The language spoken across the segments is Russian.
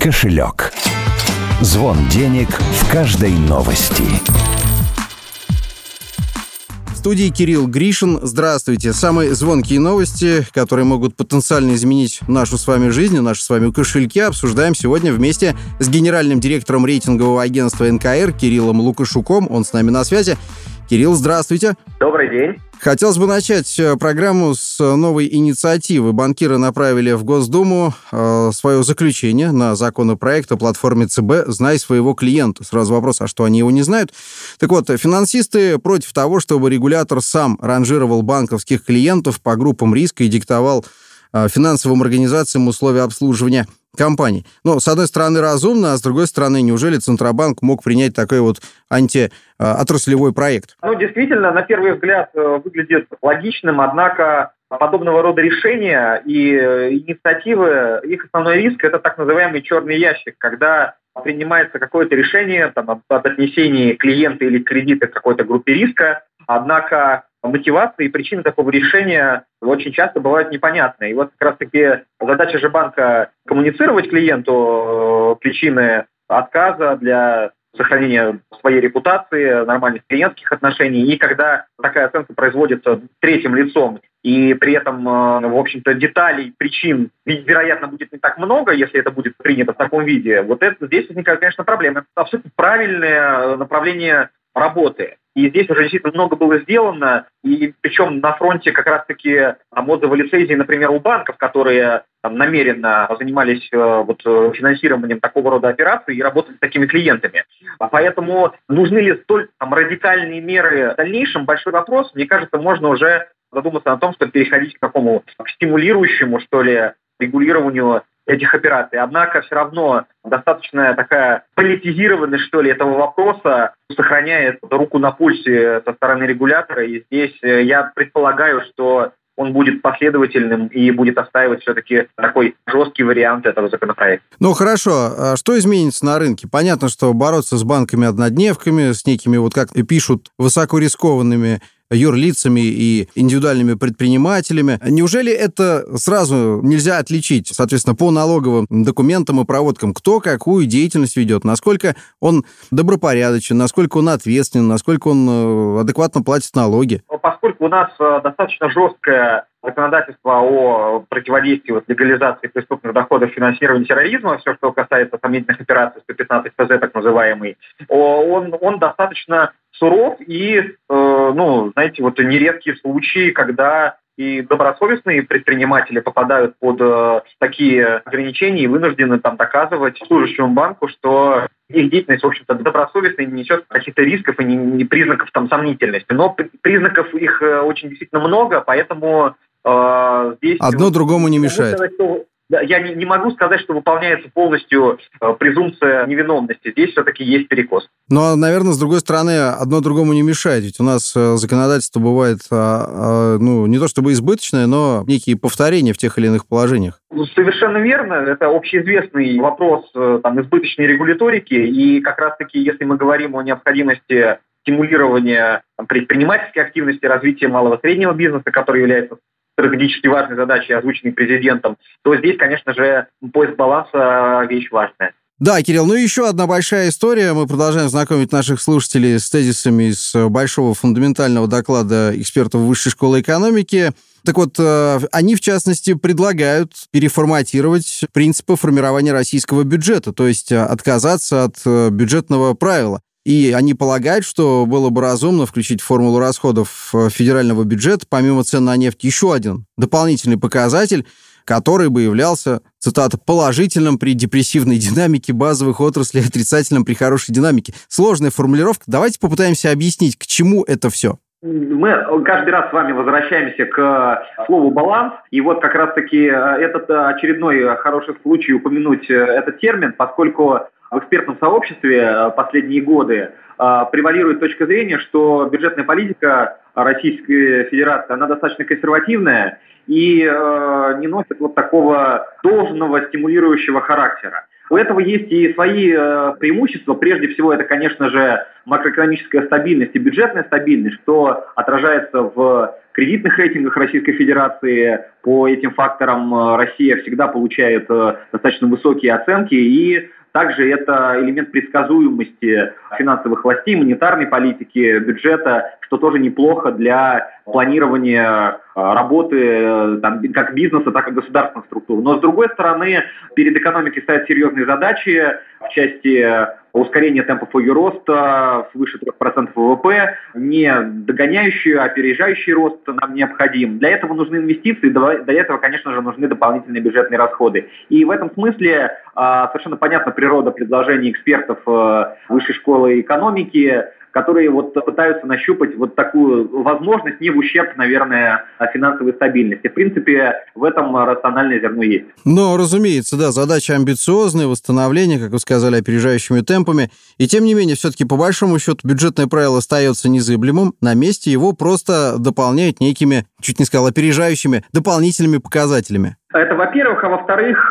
Кошелек. Звон денег в каждой новости. В студии Кирилл Гришин. Здравствуйте. Самые звонкие новости, которые могут потенциально изменить нашу с вами жизнь, наши с вами кошельки, обсуждаем сегодня вместе с генеральным директором рейтингового агентства НКР Кириллом Лукашуком. Он с нами на связи. Кирилл, здравствуйте. Добрый день. Хотелось бы начать программу с новой инициативы. Банкиры направили в Госдуму свое заключение на законопроект о платформе ЦБ «Знай своего клиента». Сразу вопрос, а что они его не знают? Так вот, финансисты против того, чтобы регулятор сам ранжировал банковских клиентов по группам риска и диктовал финансовым организациям условия обслуживания компаний. Но, с одной стороны, разумно, а с другой стороны, неужели Центробанк мог принять такой вот антиотраслевой проект? Действительно, на первый взгляд выглядит логичным, однако подобного рода решения и инициативы, их основной риск – это так называемый черный ящик, когда принимается какое-то решение об отнесении клиента или кредита к какой-то группе риска, однако мотивация и причины такого решения очень часто бывают непонятны. И вот как раз-таки задача же банка коммуницировать клиенту причины отказа для сохранения своей репутации, нормальных клиентских отношений. И когда такая оценка производится третьим лицом, и при этом, в общем-то, деталей, причин, вероятно, будет не так много, если это будет принято в таком виде, вот это здесь возникают, конечно, проблемы. Абсолютно правильное направление работы. И здесь уже действительно много было сделано, и причем на фронте как раз-таки отзывы лицензий, например, у банков, которые намеренно занимались финансированием такого рода операций и работали с такими клиентами. Поэтому нужны ли столь радикальные меры в дальнейшем? Большой вопрос. Мне кажется, можно уже задуматься о том, чтобы переходить к стимулирующему, регулированию этих операций. Однако все равно достаточно такая политизированность, этого вопроса сохраняет руку на пульсе со стороны регулятора. И здесь я предполагаю, что он будет последовательным и будет отстаивать все-таки такой жесткий вариант этого законопроекта. Ну, хорошо. А что изменится на рынке? Понятно, что бороться с банками-однодневками, с некими, как пишут, высокорискованными юрлицами и индивидуальными предпринимателями. Неужели это сразу нельзя отличить, соответственно, по налоговым документам и проводкам, кто какую деятельность ведет, насколько он добропорядочен, насколько он ответственен, насколько он адекватно платит налоги? Поскольку у нас достаточно жесткое законодательство о противодействии легализации преступных доходов финансирования терроризма, все, что касается сомнительных операций 115 ФЗ, так называемый, он достаточно суров и, нередкие случаи, когда и добросовестные предприниматели попадают под такие ограничения и вынуждены доказывать служащему банку, что их деятельность, в общем-то, добросовестная, не несет каких-то рисков и не признаков сомнительности. Но признаков их очень действительно много, поэтому здесь... Одно другому не мешает. Я не могу сказать, что выполняется полностью презумпция невиновности. Здесь все-таки есть перекос. Но, наверное, с другой стороны, одно другому не мешает. Ведь у нас законодательство бывает, не то чтобы избыточное, но некие повторения в тех или иных положениях. Совершенно верно. Это общеизвестный вопрос избыточной регуляторики. И как раз-таки, если мы говорим о необходимости стимулирования предпринимательской активности, развития малого и среднего бизнеса, который является стратегически важной задачей, озвученной президентом, то здесь, конечно же, поиск баланса – вещь важная. Да, Кирилл, еще одна большая история. Мы продолжаем знакомить наших слушателей с тезисами из большого фундаментального доклада экспертов Высшей школы экономики. Так вот, они, в частности, предлагают переформатировать принципы формирования российского бюджета, то есть отказаться от бюджетного правила. И они полагают, что было бы разумно включить в формулу расходов федерального бюджета, помимо цен на нефть, еще один дополнительный показатель, который бы являлся, цитата, положительным при депрессивной динамике базовых отраслей, отрицательным при хорошей динамике. Сложная формулировка. Давайте попытаемся объяснить, к чему это все. Мы каждый раз с вами возвращаемся к слову «баланс». И вот как раз-таки этот очередной хороший случай упомянуть этот термин, поскольку в экспертном сообществе последние годы превалирует точка зрения, что бюджетная политика Российской Федерации, она достаточно консервативная и не носит такого должного стимулирующего характера. У этого есть и свои преимущества. Прежде всего, это, конечно же, макроэкономическая стабильность и бюджетная стабильность, что отражается в кредитных рейтингах Российской Федерации. По этим факторам Россия всегда получает достаточно высокие оценки, и также это элемент предсказуемости финансовых властей, монетарной политики, бюджета, что тоже неплохо для планирования работы как бизнеса, так и государственных структур. Но, с другой стороны, перед экономикой стоят серьезные задачи в части ускорения темпов ее роста свыше 3% ВВП, не догоняющий, а опережающий рост нам необходим. Для этого нужны инвестиции, для этого, конечно же, нужны дополнительные бюджетные расходы. И в этом смысле совершенно понятна природа предложений экспертов Высшей школы экономики, которые пытаются нащупать такую возможность не в ущерб, наверное, финансовой стабильности. В принципе, в этом рациональное зерно есть. Но, разумеется, да, задача амбициозная, восстановление, как вы сказали, опережающими темпами. И тем не менее, все-таки, по большому счету, бюджетное правило остается незыблемым. На месте его просто дополняют некими, чуть не сказал, опережающими дополнительными показателями. Это, во-первых, а во-вторых,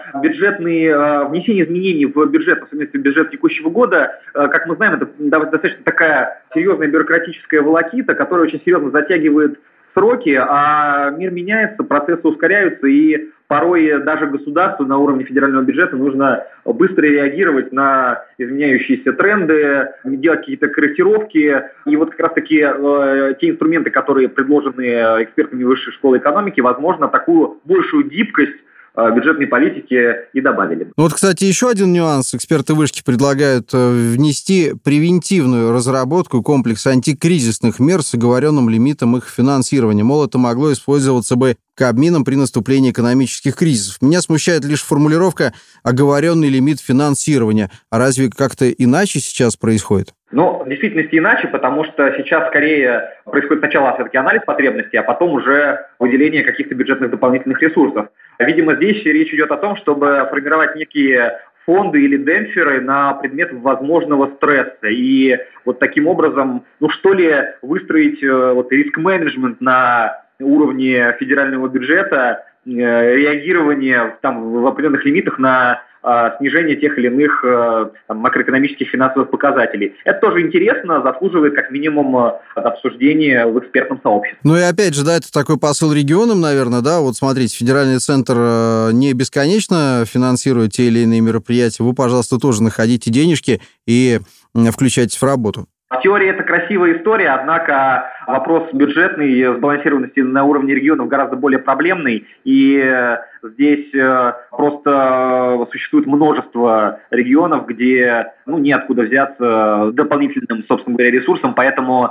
внесение изменений в бюджет, особенно в бюджет текущего года, как мы знаем, это достаточно такая серьезная бюрократическая волокита, которая очень серьезно затягивает сроки, а мир меняется, процессы ускоряются, и порой даже государству на уровне федерального бюджета нужно быстро реагировать на изменяющиеся тренды, делать какие-то корректировки. И как раз-таки те инструменты, которые предложены экспертами Высшей школы экономики, возможно, такую большую гибкость бюджетной политики и добавили. Кстати, еще один нюанс. Эксперты Вышки предлагают внести превентивную разработку комплекса антикризисных мер с оговоренным лимитом их финансирования. Мол, это могло использоваться бы Кабмином при наступлении экономических кризисов. Меня смущает лишь формулировка «оговоренный лимит финансирования». А разве как-то иначе сейчас происходит? В действительности иначе, потому что сейчас скорее происходит сначала все-таки анализ потребностей, а потом уже выделение каких-то бюджетных дополнительных ресурсов. Видимо, здесь речь идет о том, чтобы формировать некие фонды или демпферы на предмет возможного стресса. И таким образом, выстроить риск-менеджмент на уровне федерального бюджета, реагирование в определенных лимитах на снижение тех или иных макроэкономических финансовых показателей. Это тоже интересно, заслуживает как минимум обсуждения в экспертном сообществе. И опять же, это такой посыл регионам, наверное, да, смотрите, федеральный центр не бесконечно финансирует те или иные мероприятия, вы, пожалуйста, тоже находите денежки и включайтесь в работу. В теории это красивая история, однако вопрос бюджетной сбалансированности на уровне регионов гораздо более проблемный, и здесь просто существует множество регионов, где неоткуда взяться дополнительным, собственно говоря, ресурсом, поэтому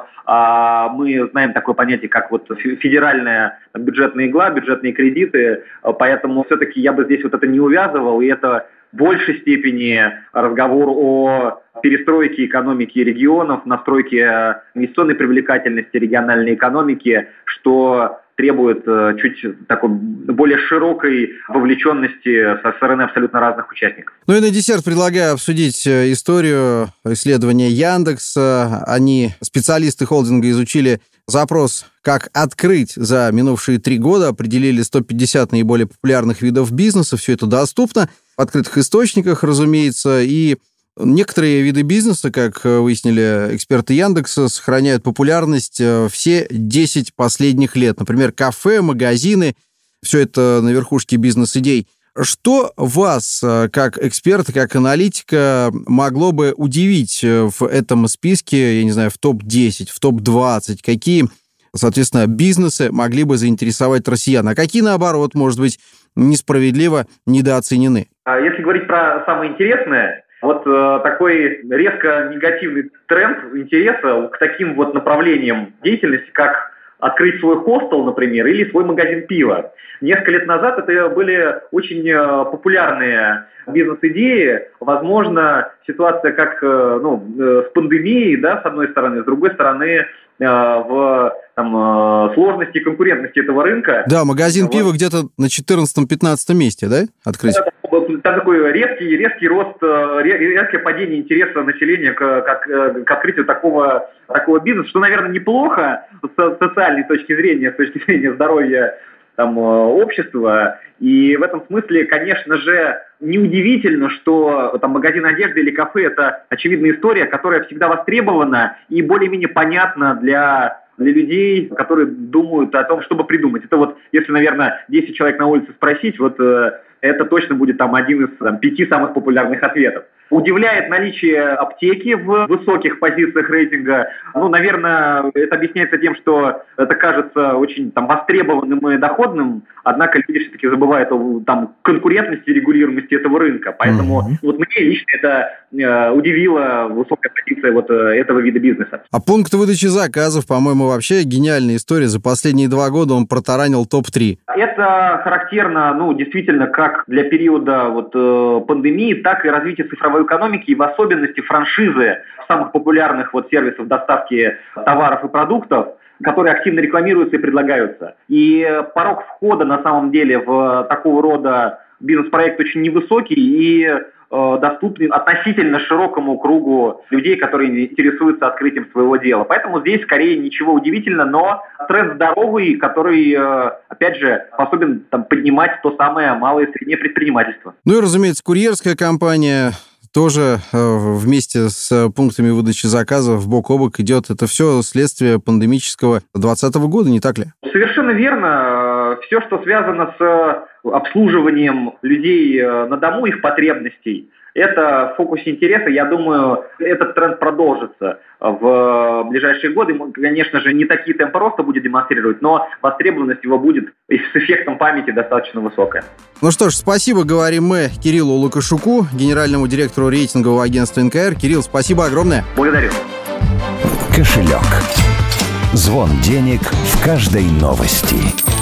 мы знаем такое понятие, как федеральная бюджетная игла, бюджетные кредиты, поэтому все-таки я бы здесь это не увязывал, и это в большей степени разговор о перестройке экономики регионов, настройке инвестиционной привлекательности региональной экономики, что требует чуть такой более широкой вовлеченности со стороны абсолютно разных участников. И на десерт предлагаю обсудить историю исследования Яндекса. Специалисты холдинга, изучили запрос «Как открыть» за минувшие 3 года, определили 150 наиболее популярных видов бизнеса. Все это доступно в открытых источниках, разумеется, и некоторые виды бизнеса, как выяснили эксперты Яндекса, сохраняют популярность все 10 последних лет. Например, кафе, магазины, все это на верхушке бизнес-идей. Что вас, как эксперта, как аналитика, могло бы удивить в этом списке, я не знаю, в топ-10, в топ-20? Какие, соответственно, бизнесы могли бы заинтересовать россиян? А какие, наоборот, может быть, несправедливо недооценены? Если говорить про самое интересное, такой резко негативный тренд интереса к таким направлениям деятельности, как открыть свой хостел, например, или свой магазин пива. Несколько лет назад это были очень популярные бизнес-идеи. Возможно, ситуация как с пандемией, да, с одной стороны, с другой стороны, в сложности и конкурентности этого рынка. Да, магазин пива где-то на 14-15 месте, да, открыть? Там такой резкий рост, резкое падение интереса населения к открытию такого бизнеса, что, наверное, неплохо с социальной точки зрения, с точки зрения здоровья общества. И в этом смысле, конечно же, неудивительно, что магазин одежды или кафе – это очевидная история, которая всегда востребована и более-менее понятна для для людей, которые думают о том, чтобы придумать. Это вот, если, наверное, 10 человек на улице спросить, вот это точно будет там один из 5 самых популярных ответов. Удивляет наличие аптеки в высоких позициях рейтинга. Наверное, это объясняется тем, что это кажется очень востребованным и доходным, однако люди все-таки забывают о конкурентности и регулируемости этого рынка. Поэтому вот мне лично это удивило высокая позиция вот этого вида бизнеса. А пункт выдачи заказов, по-моему, вообще гениальная история. За последние 2 года он протаранил топ-3. Это характерно, действительно, как для периода пандемии, так и развития цифровой экономики, и в особенности франшизы самых популярных сервисов доставки товаров и продуктов, которые активно рекламируются и предлагаются. И порог входа, на самом деле, в такого рода бизнес-проект очень невысокий и доступен относительно широкому кругу людей, которые интересуются открытием своего дела. Поэтому здесь скорее ничего удивительного, но тренд здоровый, который, опять же, способен поднимать то самое малое и среднее предпринимательство. И, разумеется, курьерская компания тоже вместе с пунктами выдачи заказов бок о бок идет. Это все следствие пандемического 2020 года, не так ли? Совершенно верно. Все, что связано с обслуживанием людей на дому, их потребностей, это в фокусе интереса. Я думаю, этот тренд продолжится в ближайшие годы. Конечно же, не такие темпы роста будет демонстрировать, но востребованность его будет с эффектом памяти достаточно высокая. Ну что ж, спасибо, говорим мы Кириллу Лукашуку, генеральному директору рейтингового агентства НКР. Кирилл, спасибо огромное. Благодарю. Кошелек. Звон денег в каждой новости.